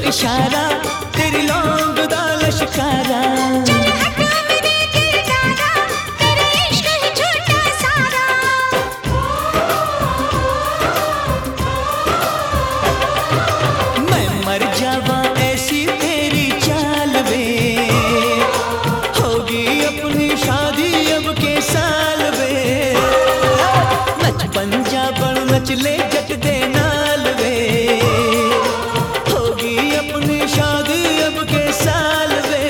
इशारा, तेरी लौंग दा लश्कारा। मैं मर जावा ऐसी तेरी चाल वे, होगी अपनी शादी अब के साल वे। नच पंजाबण नच ले जट दे नाल वे, होगी अपनी शादी अब के साल वे।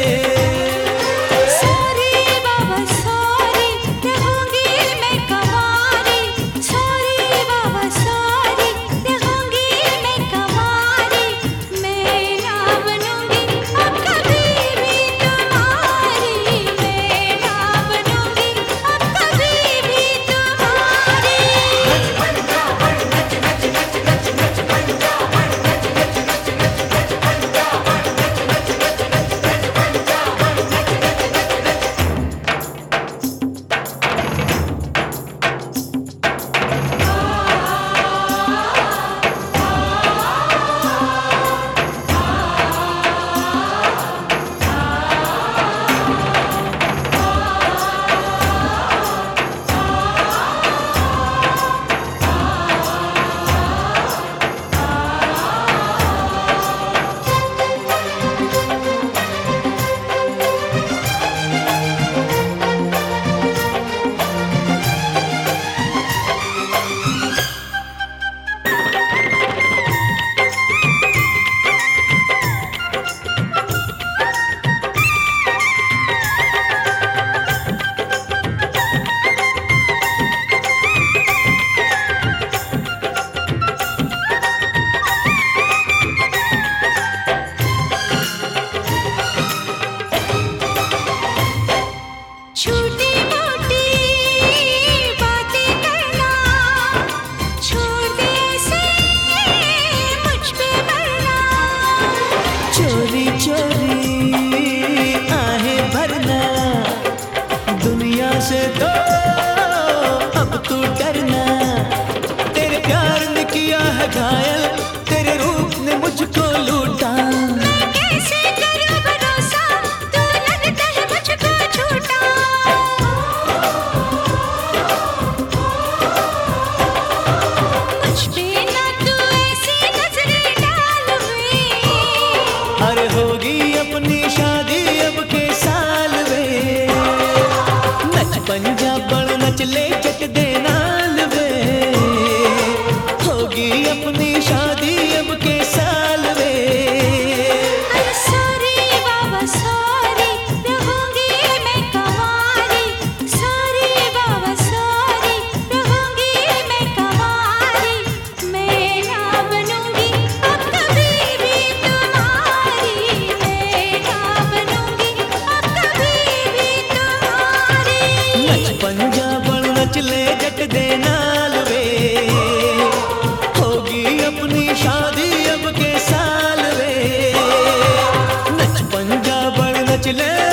सॉरी बाबा सॉरी, रहूंगी मैं कंवारी। सॉरी बाबा सॉरी, रहूंगी मैं कंवारी। मैं ना बनूंगी अब कभी भी तुम्हारी। मैं ना बनूंगी अब कभी भी तुम्हारी। छोटी मोटी बातें करना छोड़ दे से मुझ पे मरना। चोरी चोरी आहें भरना, दुनिया से तो अब तू डरना। तेरे प्यार ने किया है घायल, तेरे रूप ने मुझको लूटा। मैं कैसे करूं भरोसा, तू लगता है मुझको झूठा। मुझ पे ना तू ऐसी नजरें डाल वे। अरे होगी अपनी शादी अब के साल वे। नच पंजाबण नच ले जट दे नाल वे, होगी अपनी शादी अब के साल वे। अरे सॉरी बाबा सॉरी, रहूंगी मैं कंवारी। सॉरी बाबा सॉरी, रहूंगी मैं कंवारी। मैं ना बनूंगी अब कभी भी तुम्हारी। मैं ना बनूंगी अब कभी भी तुम्हारी। नच पंजाबण नच ले जट दे नाल वे, होगी अपनी शादी अब के साल वे। नच पंजाबण नच ले